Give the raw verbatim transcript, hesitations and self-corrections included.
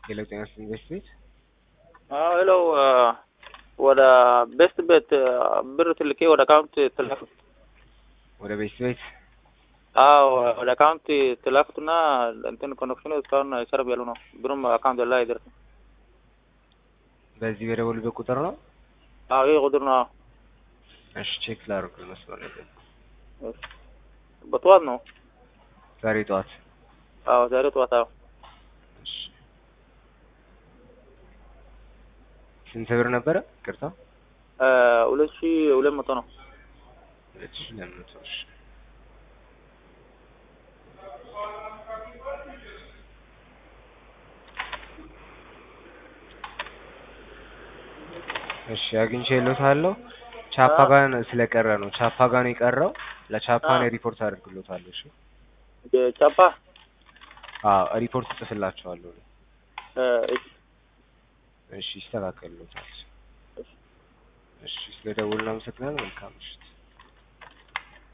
ሄሎ ጤና ኢንቨስትሜንት አዎ ሄሎ ወደ ቤስት ቤት ብር ትልኬ ወደ አካውንት ትላክ ወደ ቤት ቤት አዎ ወደ አካውንት ትላክቱና እንትን ኮኔክሽኑ እስካሁን አይሰራም ያሉ ነው። ብሩም አካውንት ላይ አይደርስም። በዚህ በደወሉበት ቁጥር ነው? አዎ ይሄ ቁጥር ነው። እሺ ቼክ ላድርግ መስመር ላይ በጠዋት ነው። ዛሬ ጠዋት? አዎ ዛሬ ጠዋት። አዎ እሺ ስንት ብር ነበረ? ይቅርታ ሁለት ሺህ ሁለት መቶ ነው። ሁለት ሺህ ሁለት መቶ እሺ እሺ አግኝቼልዎታለሁ። ቻፓ ጋር ስለቀረ ነው። ቻፓ ጋር ነው የቀረው። ለቻፓ ነው ሪፖርት አድርግልዎታለሁ። እሺ ቻፓ አዎ ሪፖርት ጽፍላችኋለሁ። እሺ እሺ ይስተካከልልዎታል። እሺ ስለደወልን አመሰግናለሁ። መልካም ምሽት።